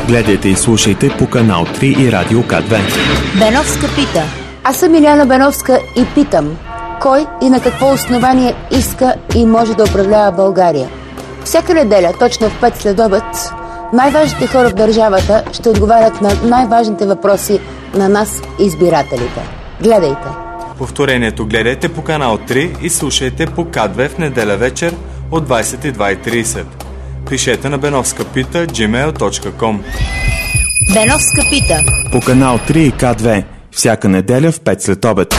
Гледайте и слушайте по канал 3 и Радио К2. Беновска пита. Аз съм Илияна Беновска и питам: кой и на какво основание иска и може да управлява България? Всяка неделя, точно в 5 следобед, най-важните хора в държавата ще отговарят на най-важните въпроси на нас, избирателите. Гледайте! Повторението гледайте по канал 3 и слушайте по К2 в неделя вечер от 22:30. Пишете на benovskapita@gmail.com. Беновска пита. По канал 3 и К2 всяка неделя в 5 след обед.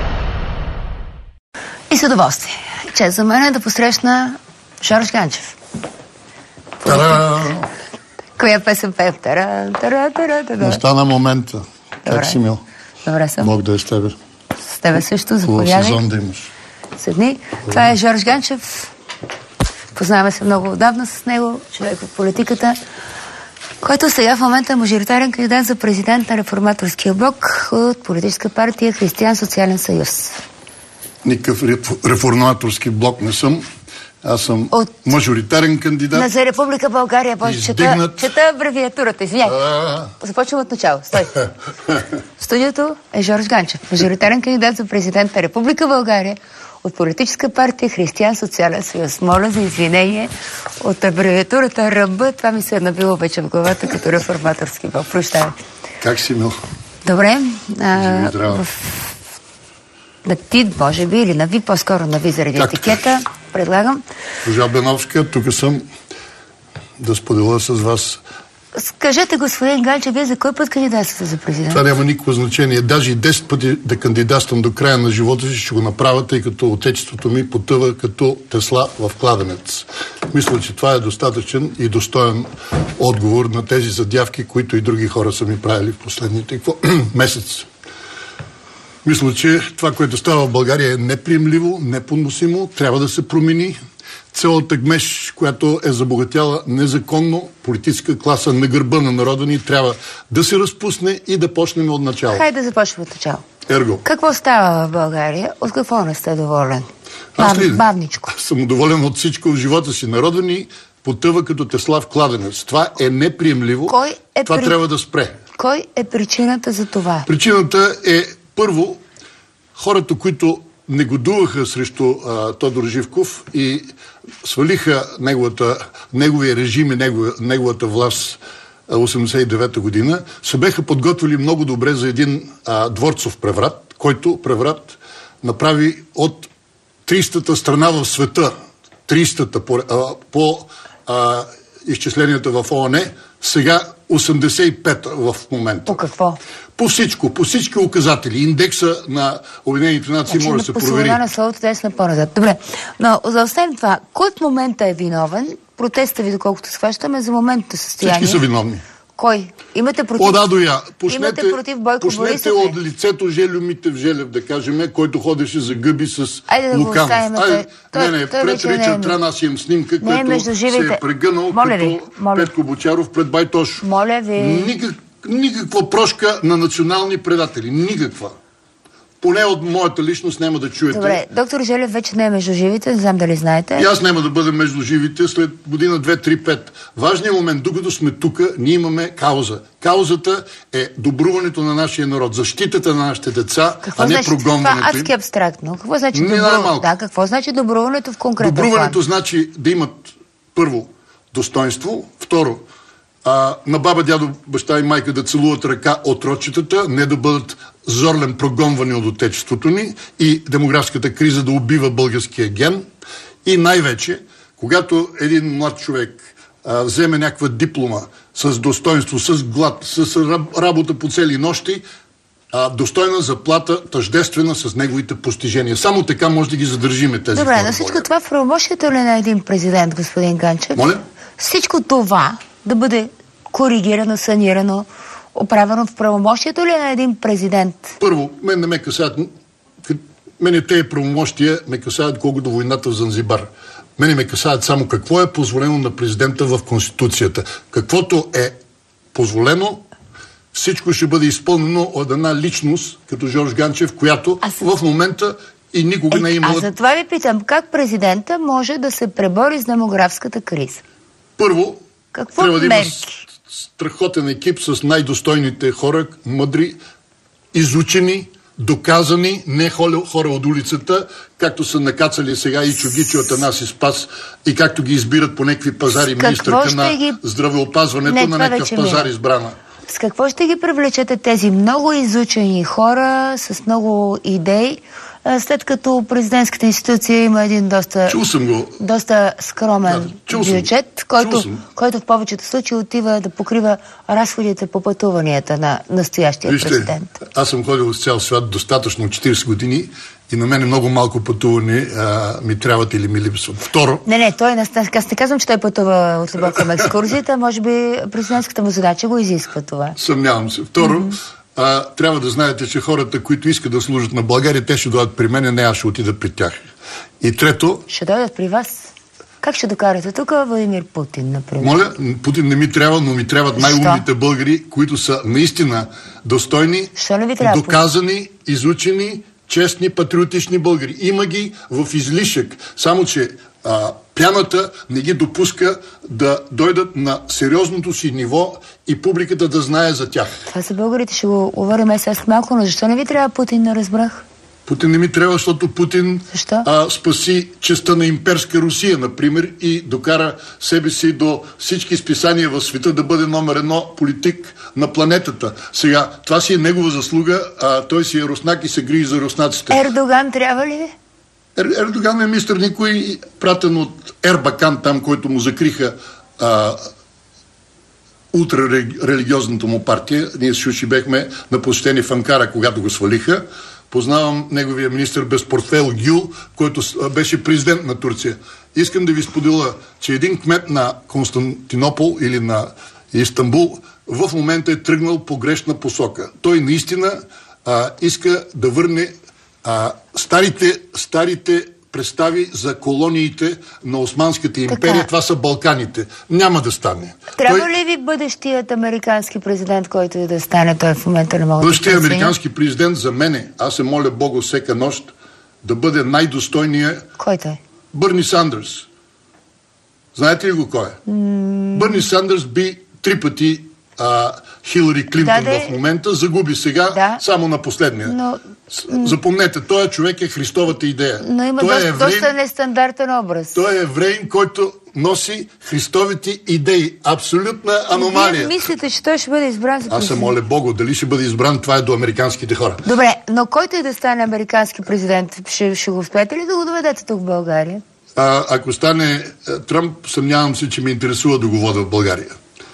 И с удоволствие. Чест за мен е да посрещна Жорж Ганчев. Коя песен пеем? Настана момента. Как си, Мил? Добре съм. Бог да е с тебе. С тебе също, Хубав заповядай. сезон да имаш. Седни. Това е Жорж Ганчев. Познаваме се много отдавна с него, човек от политиката, който сега в момента е мажоритарен кандидат за президент на Реформаторския блок от политическа партия Християн социален съюз. Никакъв реформаторски блок не съм. Аз съм мажоритарен кандидат. За Република България. Чета абревиатурата. Извиняй. Започвам от начало. Стой. В студиото е Жорж Ганчев, мажоритарен кандидат за президент на Република България от политическа партия Християн социален съюз. Моля за извинение от абревиатурата РБ. Това ми се е набило вече в главата като реформаторски блок. Прощавай. Как си, Мил? Добре. На ти, може би, или на ви, по-скоро на ви заради етикета. Предлагам. Госпожа Беновска, тук съм да споделя с вас. Скажете, господин Ганчев, вие за кой път кандидатствате за президент? Това няма никакво значение. Даже и 10 пъти да кандидатствам до края на живота си, ще го направя, тъй като отечеството ми потъва като тесла в кладенец. Мисля, че това е достатъчен и достоен отговор на тези задявки, които и други хора са ми правили в последните месеци. Мисля, че това, което става в България е неприемливо, непоносимо, трябва да се промени. Цялата гмеж, която е забогатяла незаконно, политическа класа на гърба на народа ни, трябва да се разпусне и да почнем от начало. Хайде да започнем от начало. Ерго. Какво става в България? От какво не сте доволен? Бавничко. Аз съм доволен от всичко в живота си. Народа ни потъва като тесла в кладенец. Това е неприемливо. Това трябва да спре. Кой е причината за това? Причината е, първо, хората, които негодуваха срещу Тодор Живков и свалиха неговия режим и неговата власт 89-та година, се беха подготвили много добре за един дворцов преврат, който преврат направи от 300-та страна в света, 300-та по изчисленията в ООН, сега 85 в момента. По какво? По всичко, по всички указатели. Индекса на Обединените нации може да се провери. На солото по-назад. Добре, но за освен това, кой в момента е виновен? Протеста ви, доколкото схващаме, за моментното състояние. Всички са виновни. Кой? Имате против? От А до Я. Имате против Бойко Борисов? Пуснете от лицето Желю Митев Желев, да кажем, който ходеше за гъби с Луканов. Пред Ричард Тран аз имам снимка, който се е прегънал като Петко Бочаров пред Байтош. Моля ви. Никаква прошка на национални предатели. Никаква. Поне от моята личност няма да чуете. Добре, доктор Желев вече не е между живите, не знам дали знаете. И аз няма да бъда между живите след година, 2, 3, 5. Важният момент, докато сме тук, ние имаме кауза. Каузата е добруването на нашия народ, защитата на нашите деца, а не прогонването им. Това адски абстрактно. Какво значи добруването? Да, какво значи добруването в конкретен план? Добруването значи да имат, първо, достоинство, второ, на баба, дядо, баща и майка да целуват ръка от родчетата, не да бъдат зорлен прогонвани от отечеството ни и демографската криза да убива българския ген. И най-вече, когато един млад човек вземе някаква диплома с достоинство, с глад, с работа по цели нощи, достойна заплата, тъждествена с неговите постижения. Само така може да ги задържиме тези хора. Добре, на всичко това в правомощието ли на един президент, господин Ганчев? Моля? Всичко това да бъде коригирано, санирано, оправено в правомощието ли на един президент? Първо, мен не ме касаят. Мене тези правомощия ме касаят колкото войната в Занзибар. Мене ме касаят само какво е позволено на президента в Конституцията. Каквото е позволено, всичко ще бъде изпълнено от една личност, като Жорж Ганчев, която в момента и никога не е имала... Аз за това ви питам, как президента може да се пребори с демографската криза? Първо, какво трябва да има страхотен екип с най-достойните хора, мъдри, изучени, доказани, не хора от улицата, както са накацали сега и Чогичи от Анаси Спас и както ги избират по някакви пазари министърка на здравеопазването на някакъв пазар избрана. С какво ще ги привлечете тези много изучени хора с много идеи, след като президентската институция има един доста скромен бюджет, който в повечето случаи отива да покрива разходите по пътуванията на настоящия президент? Аз съм ходил с цял свят достатъчно 40 години и на мен много малко пътуване ми трябват или ми липсват. Второ... Аз не казвам, че той пътува от любов към екскурзията, може би президентската му задача го изисква това. Съмнявам се. Второ, трябва да знаете, че хората, които искат да служат на България, те ще дойдат при мен, не аз ще отида при тях. И трето... Ще дойдат при вас? Как ще докарате тук Владимир Путин, например? Моля, Путин не ми трябва, но ми трябват най-умните българи, които са наистина достойни, доказани, изучени, честни, патриотични българи. Има ги в излишък. Само че пяната не ги допуска да дойдат на сериозното си ниво и публиката да знае за тях. Това са българите, ще го говорим сега малко, но защо не ви трябва Путин, не разбрах? Путин не ми трябва, защото Путин спаси честта на имперска Русия, например, и докара себе си до всички списания в света да бъде номер 1 политик на планетата. Сега, това си е негова заслуга, той си е руснак и се грижи за руснаците. Ердоган трябва ли? Ердоган е мистер Никой, пратен от Ербакан, там, който му закриха ултрарелигиозната му партия. Ние с Шуши бехме на посещение в Анкара, когато го свалиха. Познавам неговия министър без портфейл Гюл, който беше президент на Турция. Искам да ви споделя, че един кмет на Константинопол или на Истанбул в момента е тръгнал по грешна посока. Той наистина иска да върне старите представи за колониите на Османската империя. Това са Балканите. Няма да стане. Трябва ли ви бъдещият американски президент, който и да стане, той в момента не мога да бъдещият американски президент за мене, аз се моля Бога всека нощ, да бъде най-достойният... Кой той? Бърни Сандърс. Знаете ли го кой е? Бърни Сандърс би 3 пъти Хилари Клинтон в момента, загуби сега само на последния. Запомнете, този човек е Христовата идея. Но има доста нестандартен образ. Той е евреин, който носи Христовите идеи. Абсолютна аномалия. Вие мислите, че той ще бъде избран за президент? Аз се моля Богу, дали ще бъде избран, това е до американските хора. Добре, но който и да стане американски президент, ще го успеете ли да го доведете тук в България? Ако стане Тръмп, съмнявам се, че ме интересува да го вода в България.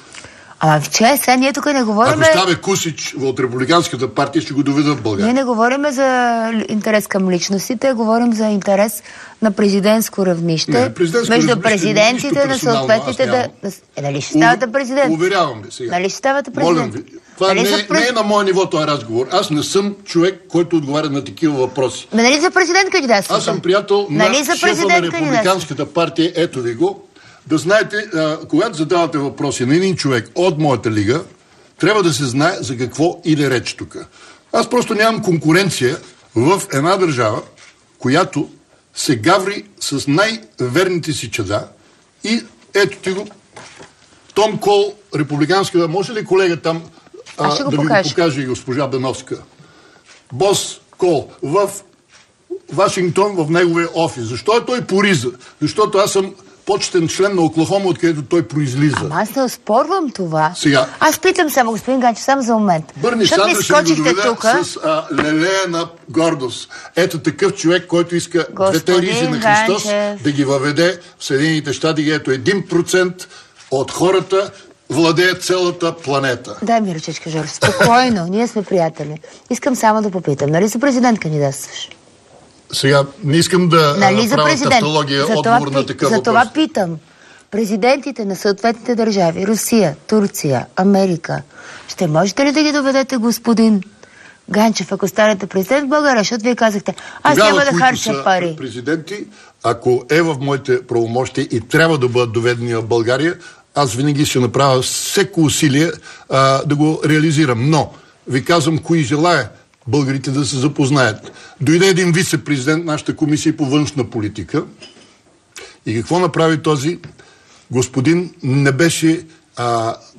Ама сега ние тук не говорим... Ако стане Кусич от Републиканската партия, ще го доведа в България. Ние не говорим за интерес към личностите, говорим за интерес на президентско равнище. Между президентите на съответните... Нали ще ставате президент? Уверявам ви сега. Нали ще ставате президент? Молям ви. Това не е на мое ниво този разговор. Аз не съм човек, който отговаря на такива въпроси. Нали за президент кандидатствате? Аз съм приятел на шефа на Републиканската партия. Ето ви го. Да знаете, когато задавате въпроси на един човек от моята лига, трябва да се знае за какво иде реч тук. Аз просто нямам конкуренция в една държава, която се гаври с най-верните си чада и ето ти го, Том Кол, републиканска, може ли колега там да ви го покаже и госпожа Беновска? Бос Кол в Вашингтон, в неговия офис. Защо е той по риза? Защото аз съм почетен член на Оклахома, откъдето той произлиза. Ама аз не оспорвам това. Сега. Аз питам само, господин Ганчев, само за момент. Бърни Сандърс ще го доведа с лелея на гордост. Ето такъв човек, който иска двете ризи на Христос да ги въведе в Съединените щати, ето 1% от хората владеят цялата планета. Дай ми ръчечка, Жорж. Спокойно, ние сме приятели. Искам само да попитам, нали за президент кандидатстваш? Сега не искам да правя тавтология, отговор на такъв въпрос. За това питам. Президентите на съответните държави, Русия, Турция, Америка, ще можете ли да ги доведете, господин Ганчев, ако станете президент в България? Защото вие казахте, аз няма да харча пари. Президенти, ако е в моите правомощи и трябва да бъдат доведени в България, аз винаги ще направя всеко усилие да го реализирам. Но ви казвам, кои желая българите да се запознаят. Дойде един вице-президент на нашата комисия по външна политика и какво направи този господин? Не беше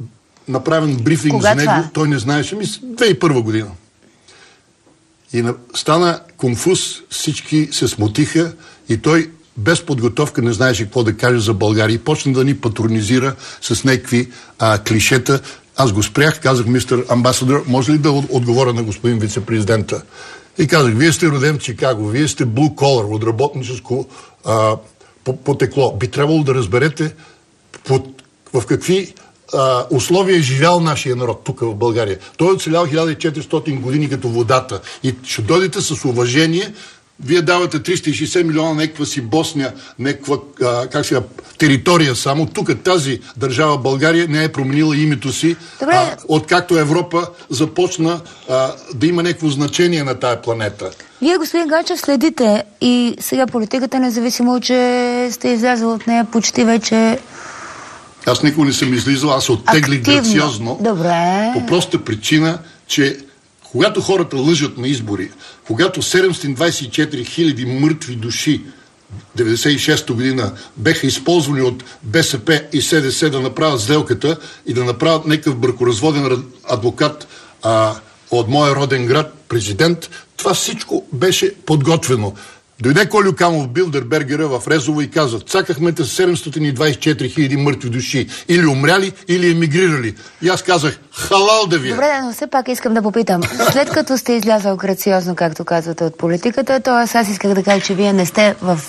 направен брифинг Кога за него. това? Той не знаеше. 2001 година. И стана конфуз, всички се смутиха и той без подготовка не знаеше какво да каже за България и почна да ни патронизира с някакви клишета. Аз го спрях, казах: мистер амбасадор, може ли да отговоря на господин вице-президента? И казах: вие сте роден в Чикаго, вие сте blue collar, от работническо потекло. Би трябвало да разберете в какви условия е живял нашия народ тук в България. Той е оцелял 1400 години като водата. И ще дойдете с уважение. Вие давате 360 милиона някаква си Босния, някаква територия само. Тук тази държава България не е променила името си, откакто Европа започна да има някакво значение на тая планета. Вие, господин Ганчев, следите и сега политиката, независимо, че сте излязъл от нея почти вече... Аз никога не съм излизал, аз оттеглих грациозно. Добре. По проста причина, че когато хората лъжат на избори, когато 724 хиляди мъртви души 96-та година беха използвани от БСП и СДС да направят сделката и да направят някакъв бракоразводен адвокат от моя роден град, президент, това всичко беше подготвено. Дойде Колю Камов, Билдербергера в Резово и каза: цакахме те 724 хиляди мъртви души. Или умряли, или емигрирали. И аз казах: халал да ви е. Добре, но все пак искам да попитам. След като сте излязал грациозно, както казвате, от политиката, то аз исках да кажа, че вие не сте в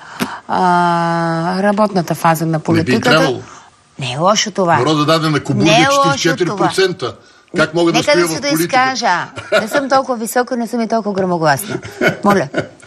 работната фаза на политиката. Не би трябвало. Не е лошо това. Народа даде на Кобурга 44%. Как мога да стоя в политика? Нека да се изкажа. Не съм толкова висока, не съм и толкова гръмогласна. Моля.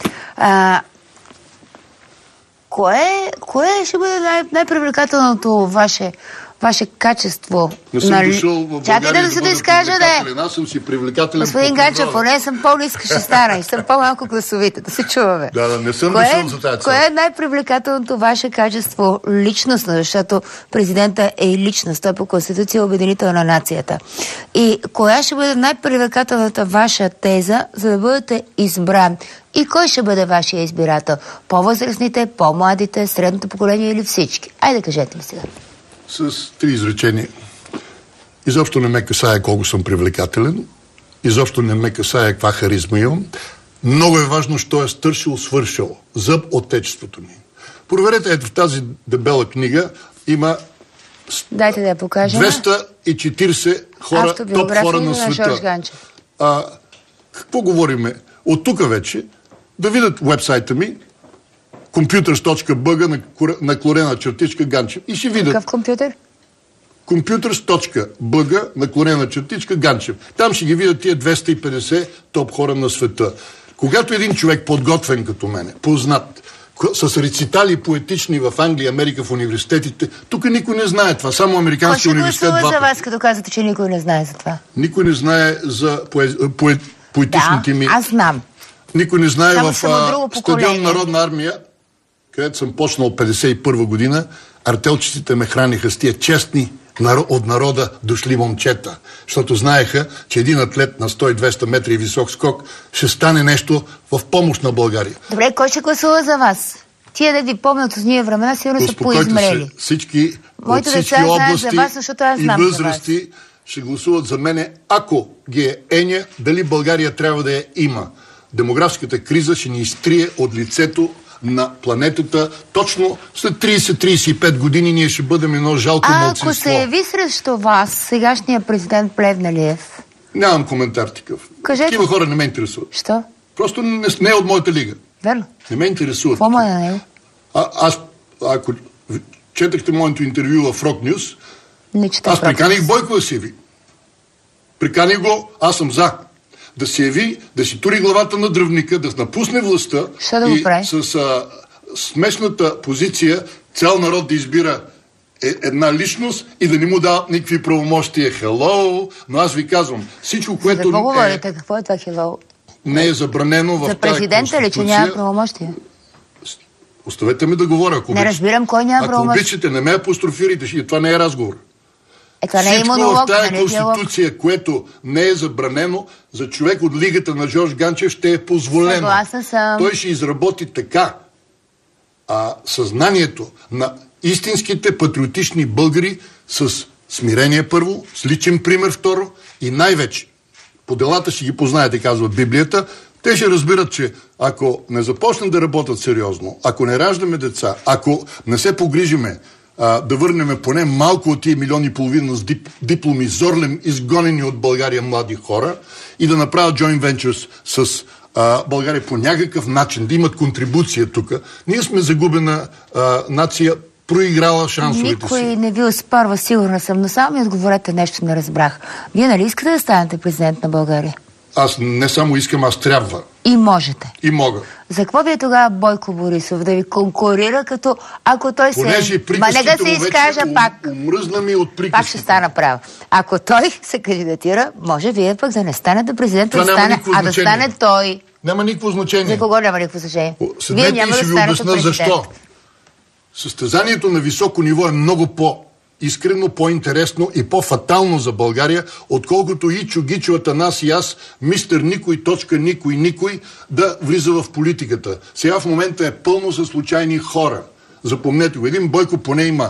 Кое ще бъде най-привлекателното ваше качество? Не съм дошъл в България. Чакай да се да изкажа, да. Аз съм си привлекателен. Господин Ганчев, поне съм по-ниска ще стана и съм по-малко гласовита. Да се чуваме. Да, не съм дошъл за тази цел. Кое е най-привлекателното ваше качество личностно, защото президента е и личност, той по Конституция е обединител на нацията. И коя ще бъде най-привлекателната ваша теза, за да бъдете избран? И кой ще бъде вашия избирател? По-възрастните, по-младите, средното поколение или всички? Айде, кажете ми сега. С 3 изречения. Изобщо не ме касае колко съм привлекателен. Изобщо не ме касае каква харизма имам. Много е важно, що е свършил за отечеството ни. Проверете, ето в тази дебела книга има Дайте да я покажем. 240 хора, топ хора на света. Какво говориме? От тук вече да видят уебсайта ми computers.bg /Ганчев и ще видят. Какъв компютър? computers.bg /Ганчев. Там ще ги видят тия 250 топ хора на света. Когато един човек подготвен като мене, познат, с рецитали поетични в Англия, Америка, в университетите, тук никой не знае това. Само американски университет. Кой ще гласува за вас, като казвате, че никой не знае за това? Никой не знае за поетичните ми. Аз знам. Никой не знае в стадион Народна армия, където съм почнал 51 година, артелчиците ме храниха с тия честни от народа дошли момчета. Защото знаеха, че един атлет на 100-200 метра и висок скок ще стане нещо в помощ на България. Добре, кой ще гласува за вас? Тия да ви помнят от ние времена, сигурно са поизмрели. Всички моите от всички области за вас, и възрасти ще гласуват за мене, ако ги е еня, дали България трябва да я има. Демографската криза ще ни изтрие от лицето на планетата. Точно след 30-35 години ние ще бъдем едно жалко малцинство. Ако се яви срещу вас сегашният президент Плевнелиев? Нямам коментар такъв. Кажете. Такива хора не ме интересуват. Що? Просто не е от моята лига. Верно. Не ме интересуват. Какво на него? Ако четахте моето интервю в Rock News, аз приканих Бойко да се яви. Приканих го, аз съм за. Да се яви, да си тури главата на дръвника, да напусне властта и с смешната позиция цял народ да избира една личност и да не му дава никакви правомощия. Hello! Но аз ви казвам, всичко, което какво говорите? Какво е това hello? Не е забранено в за президента ли, че няма правомощия? Оставете ме да говоря. Не разбирам кой няма правомощия. Ако обичате, не ме апострофирайте, това не е разговор. Това не е монолог, в тази конституция, което не е забранено, за човек от лигата на Жорж Ганчев ще е позволено. Съгласна съм. Той ще изработи така съзнанието на истинските патриотични българи с смирение първо, с личен пример второ и най-вече по делата ще ги познаете, казва Библията. Те ще разбират, че ако не започнем да работят сериозно, ако не раждаме деца, ако не се погрижиме да върнем поне малко от тия 1,5 милиона с дипломи зорлем изгонени от България млади хора и да направят joint ventures с България по някакъв начин, да имат контрибуция тук, ние сме загубена нация, проиграла шансовете си. Никой не ви оспорва, сигурна съм, но само ми отговорете нещо, не разбрах. Вие нали искате да станете президент на България? Аз не само искам, аз трябва. И можете. И мога. За какво ви е тогава Бойко Борисов? Да ви конкурира, като ако той се... Понеже нека се изкажа пак. Умръзна ми от приказките. Пак ще стана прав. Ако той се кандидатира, може вие пък да не станете президент, да стане той. Няма никакво значение. За кого няма никакво значение? Вие няма да станете президент. Защо? Състезанието на високо ниво е много по-искрено, по-интересно и по-фатално за България, отколкото Ичо, Гичо, Атанас и аз, мистер никой, точка никой, да влиза в политиката. Сега в момента е пълно със случайни хора. Запомнете го. Един Бойко поне има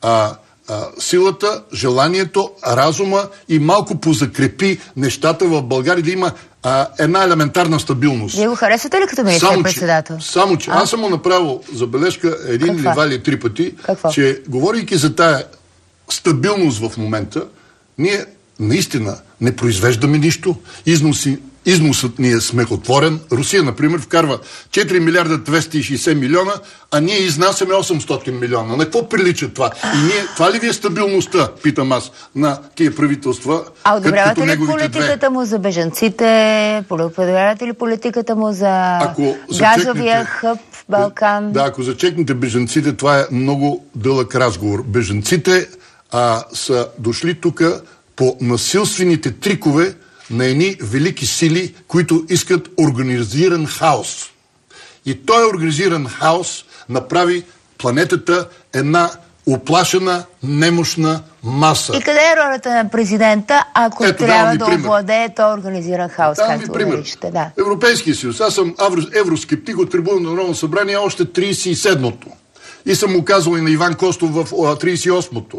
силата, желанието, разума и малко позакрепи нещата в България, да има една елементарна стабилност. Вие го харесвате ли като министър-председател? Само, че аз съм му направил забележка един или два или три пъти, че говорейки за тая стабилност в момента, ние наистина не произвеждаме нищо. Износът ни е смехотворен. Русия, например, вкарва 4 милиарда 260 милиона, а ние изнасяме 800 милиона. На какво прилича това? И това ли ви е стабилността, питам аз, на тия правителства? А одобрявате ли политиката му за бежанците? Одобрявате ли политиката му за газовия хъб в Балкан? Да, ако зачекнете бежанците, това е много дълъг разговор. Бежанците са дошли тук по насилствените трикове на едни велики сили, които искат организиран хаос. И този организиран хаос направи планетата една уплашена, немощна маса. И къде е ролята на президента, ако трябва да овладее този организиран хаос, както го наричате? Да. Европейския съюз. Аз съм евроскептик от трибуна на Народно събрание още 37-то. И съм му казал и на Иван Костов в 38-то.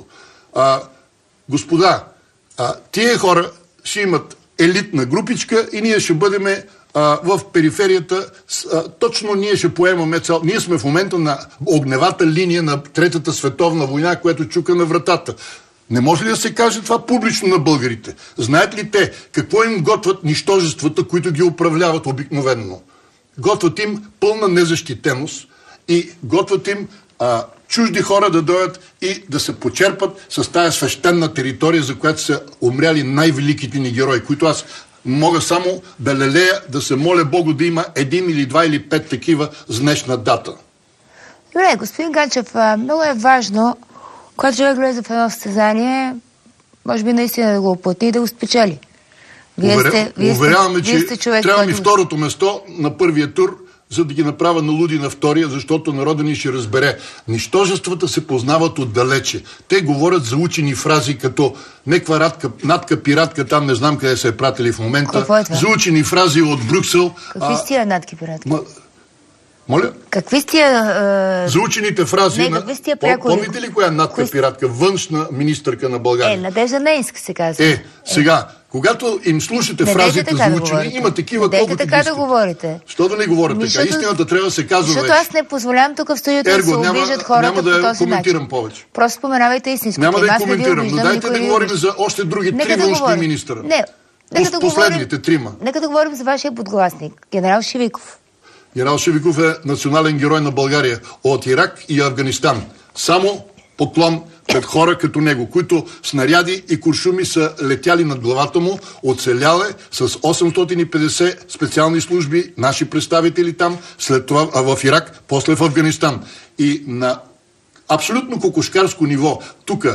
Господа, тия хора ще имат елитна групичка и ние ще бъдем в периферията. Точно ние ще поемаме цел. Ние сме в момента на огневата линия на Третата световна война, която чука на вратата. Не може ли да се каже това публично на българите? Знаят ли те какво им готвят нищожествата, които ги управляват обикновенно? Готвят им пълна незащитеност и готвят им чужди хора да дойдат и да се почерпат с тая свещена територия, за която са умряли най-великите ни герои, които аз мога само да лелея, да се моля Богу да има 1 или 2 или 5 такива с днешна дата. Добре, господин Ганчев, много е важно, когато човек влезе в едно състезание, може би наистина да го оплътни и да го спечели. Уверяваме, че трябва ми второто место на първия тур, за да ги направя налуди на втория, защото народа ни ще разбере. Нищожествата се познават отдалече. Те говорят за учени фрази, като неква натка пиратка, там не знам къде се е пратили в момента. За учени фрази от Брюксел. Какви сте натки пиратки? Моля? Какви сте... За учените фрази... Помните ли коя натка пиратка? Външна министърка на България. Надежда Нейнска се казва. Сега... Когато им слушате фразите за учени, има такива, колкото така да говорите. Що да не говорите така? Истината трябва да се казва вече. Защото аз не позволявам тук в студиото да се обижат хората по този начин. Няма да коментирам повече. Просто споменавайте истинското. Няма да я коментирам, но дайте да говорим за още други 3 външни министъра. Последните 3. Нека да говорим за вашия подгласник, генерал Шивиков. Генерал Шивиков е национален герой на България от Ирак и Афганистан. Само поклон пред хора като него, които снаряди и куршуми са летяли над главата му, оцелял е с 850 специални служби, наши представители там, след това в Ирак, после в Афганистан. И на абсолютно кокошкарско ниво, тук,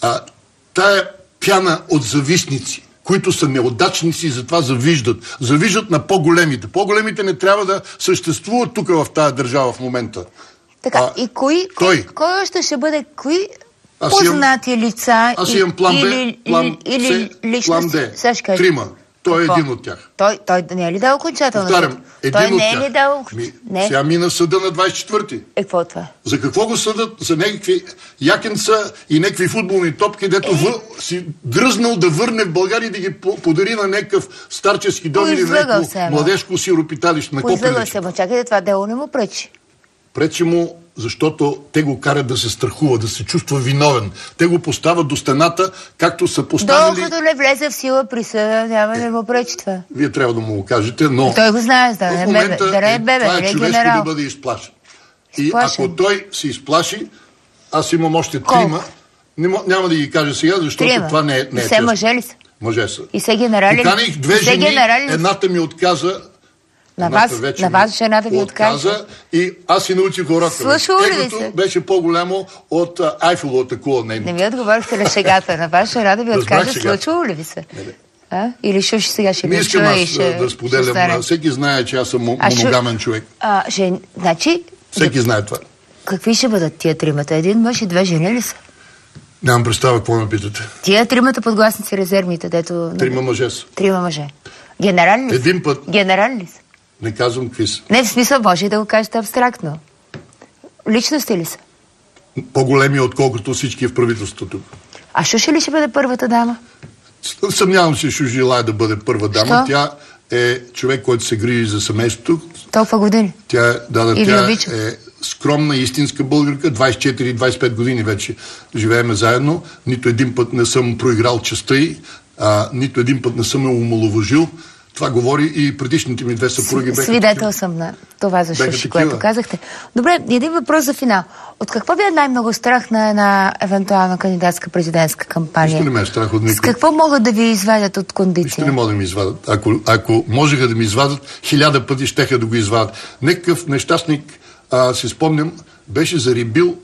тая пяна от завистници, които са неудачници и затова завиждат. Завиждат на по-големите. По-големите не трябва да съществуват тук в тая държава в момента. Така, и кой още ще бъде, кои познати лица аз имам план Б, план С, план Д. 3. Той е един от тях. Той не е ли дал окончателно? Повтарям, той един не от е тях. ли дал... Не. Сега мина съда на 24-ти. Какво е това? За какво го съдат? За някакви якенца и някакви футболни топки, дето си дръзнал да върне в България и да ги подари на някакъв старчески дом или на някакво младежко сиропиталище. Поизлъгал се, чакайте, това дело не му пречи. Пречи му, защото те го карат да се страхува, да се чувства виновен. Те го поставят до стената, както са поставили... Докато не влезе в сила присъда, няма да му пречи това. Вие трябва да му го кажете, но... Той го знае, да не е бебе, това не е е човешко генерал. да бъде изплашен. И ако той се изплаши, аз имам още трима. Няма да ги кажа сега, защото това не е все мъже ли са? Мъже са. И все генерали? Поканих две жени, едната ми отказа. На вас жената ви отказа. И аз си научих урока. Слушало ли се? Беше по-голямо от Айфеловата кула. Не ми отговорихте на шегата. На вас жената ви откажа. Случвало ли ви се? Или шуши сега ще не чуя и ще... Не искам аз да споделям. Всеки знае, че аз съм моногамен човек. Значи... Всеки знае това. Какви ще бъдат тия тримата? Един мъж и две жени ли са? Нямам представа какво ме питате. Тия тримата подгласници резервните, дето... Трима мъже са. Трима мъже. Генерали ли са? Един път. Генерали ли са? Не казвам какви са. Не, в смисъл, може и да го кажете абстрактно. Личности ли са? По-големи, отколкото всички в правителството. А Шуши ли ще бъде първата дама? Съмнявам се, Шуши желае да бъде първа дама. Що? Тя е човек, който се грижи за семейството. Толкова години? Тя е скромна, истинска българка. 24-25 години вече живееме заедно. Нито един път не съм проиграл честта й, нито един път не съм я омаловажил. Това говори и предишните ми две съпруги. Свидетел съм на това за Шуши, което казахте. Добре, един въпрос за финал. От какво ви е най-много страх на една евентуална кандидатска президентска кампания? Нищо не ме е страх от никой. С какво могат да ви извадят от кондиция? Нищо не могат да ми извадят. Ако можеха да ми извадят, 1000 пъти щеха да го извадят. Некакъв нещастник, си спомням, беше зарибил,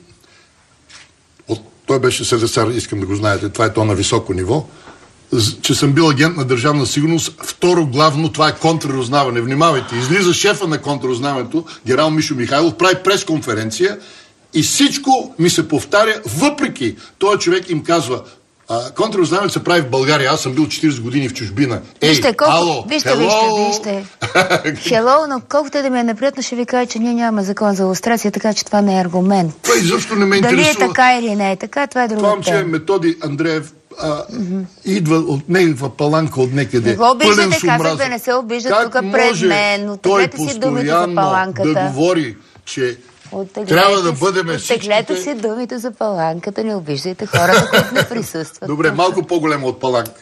той беше СДСР, искам да го знаете, това е то на високо ниво, че съм бил агент на Държавна сигурност. Второ главно, това е контрразузнаване. Внимавайте, излиза шефа на контрразузнаването, генерал Мишо Михайлов, прави пресконференция и всичко ми се повтаря, въпреки този човек им казва: контрразузнаването се прави в България. Аз съм бил 40 години в чужбина. Вижте, вижте. Хело, но колкото да ми е неприятно, ще ви кажа, че ние нямаме закон за лустрация, така че това не е аргумент. Това изобщо не ме интересува. Дали е така или не е така, това е друга тема. Това, че Методи Андреев идва от някаква паланка от някъде. Не го обиждате, казах да не се обиждат тук пред мен. Оттеглете си думите за паланката. Да говори, че трябва да бъдем всичките... Оттеглете си думите за паланката, не обиждайте хората, които не присъстват. Добре, малко по-големо от паланка.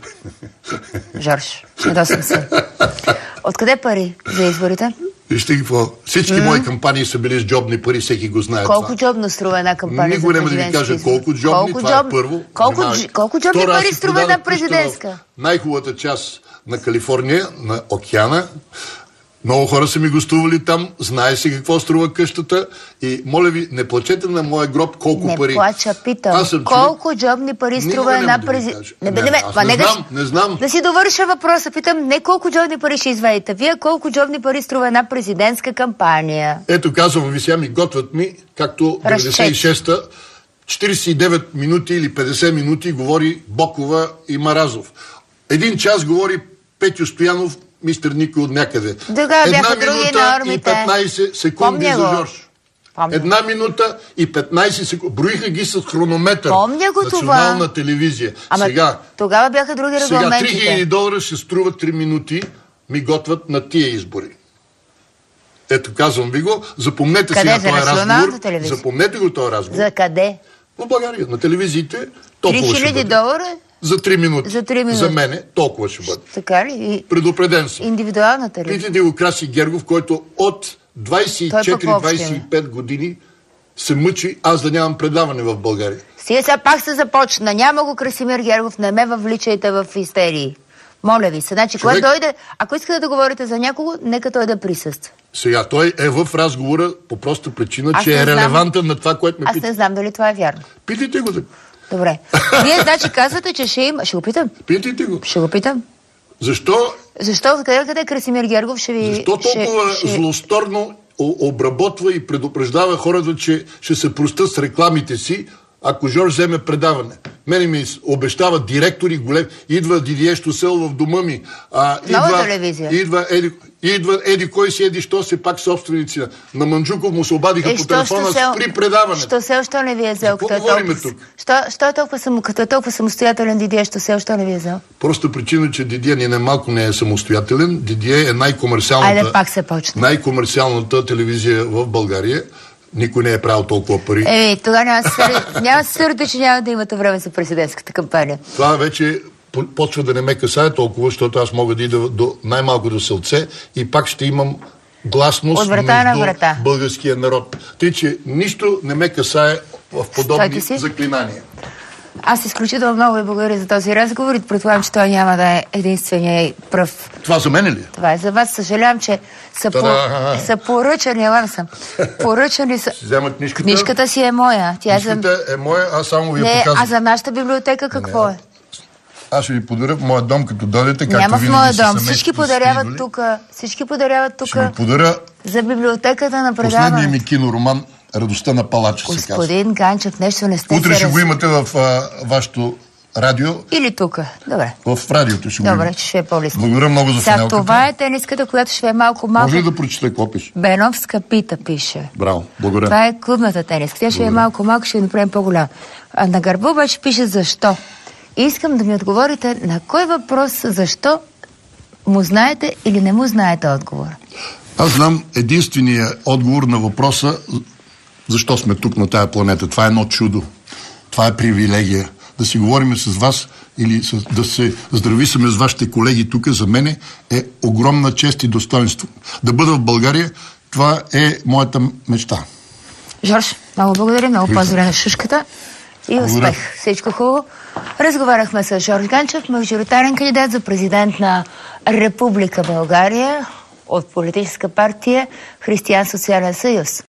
Жорж, недосъм се. Откъде пари за изборите? Вижте какво. Всички мои кампании са били с джобни пари, всеки го знае. Колко джобно струва една кампания? Никой няма да ви кажа колко джобни, това е първо. Колко джобни пари струва една президентска? Най-хубавата част на Калифорния, на океана. Много хора са ми гостували там, знае си какво струва къщата и моля ви, не плачете на моя гроб колко пари. Не плача, питам. Колко джобни пари струва една президентска? Не знам. Да си довърша въпроса. Питам не колко джобни пари ще извадите. Вие колко джобни пари струва една президентска кампания? Ето, казвам ви, сега ми готвят ми, както 96-та, 49 минути или 50 минути говори Бокова и Маразов. 1 час говори Петю Стоянов, мистер Никой от някъде. Тогава бяха други нормите. И 15 секунди за Жорж. 1 минута и 15 секунди. Броиха ги с хронометър. Помня го Национална това. телевизия. Ама сега, тогава бяха други регламентите. Сега $3000 ще струва 3 минути, ми готвят на тия избори. Ето, казвам ви го. Запомнете сега този разговор. Запомнете го този разговор. За къде? В България. На телевизиите толкова ще бъде. $3000? За 3 минути. За 3 минути. За мене толкова ще бъде. Така ли? Предупреден съм. Индивидуалната ли? Питайте го Краси Гергов, който от 24-25 години се мъчи аз да нямам предаване в България. Сега пак се започна. Няма го Красимир Гергов, не ме въвличайте в истерии. Моля ви се. Значи, когато дойде, ако искате да говорите за някого, нека той да присъства. Сега, той е в разговора по проста причина, че е релевантен на това, което ме пита. Аз не знам дали това е вярно. Питайте го. Добре. Вие, значи, казвате, че ще има... Ще го питам. Питайте го. Ще го питам. Защо? Защо? Къде Красимир Гергов ще ви... Защо толкова злосторно обработва и предупреждава хората, че ще се простят с рекламите си, ако Жорж вземе предаване. Мене ми обещават директори големи. Идва Дидие Штосел в дома ми. Нова телевизия. Идва еди кой си, еди що си, пак собственици. На Манджуков му се обадиха по телефона при предаване. Штосел, що не ви е взел? Какво говориме тук? Що е толкова самостоятелен Дидие Штосел, що не ви е взел? Просто причина, че Дидие ни малко не е самостоятелен. Дидие е най-комерциалната телевизия в България. Никой не е правил толкова пари. Тогава няма се сърди, че няма да имате време за президентската кампания. Това вече почва да не ме касае толкова, защото аз мога да ида до най-малко до селце и пак ще имам гласност между българския народ. Тъй, че нищо не ме касае в подобни заклинания. Аз изключително много ви благодаря за този разговор и предполагам, че той няма да е единствения и пръв. Това за мен ли? Това е за вас. Съжалявам, че са поръчани, поръчани са. Вземат книжката. Книжката си е моя. Книжката е моя, аз само ви я показвам. А за нашата библиотека какво е? Аз ще ви подаря в моя дом, като дойдете. Няма в моя дом. Всички подаряват тук. Всички подаряват тук. Ще ви подаря за библиотеката на предаване. Последния ми кинороман Радостта на палача, се казва. Господин Ганчев, нещо не сте. Утре ще го имате в вашето радио. Или тук. Добре. В радиото ще го имате. Добре, че ще е по-лесно. Благодаря много за финалката. Това е тениската, която ще е малко. Може ли да прочета какво пише? Беновска пита пише. Браво, благодаря. Това е клубната тениска. Тя ще е малко, ще я направим по-голяма. А на гърба обаче пише защо. И искам да ми отговорите на кой въпрос защо му знаете или не му знаете отговор. Аз знам единствения отговор на въпроса защо сме тук на тая планета. Това е едно чудо. Това е привилегия. Да си говорим с вас или да се здрависаме с вашите колеги тук, за мене е огромна чест и достоинство. Да бъда в България, това е моята мечта. Жорж, много благодаря, много поздравя на шушката и успех. Всичко хубаво. Разговаряхме с Жорж Ганчев, мажоритарен кандидат за президент на Република България от политическа партия Християн социален съюз.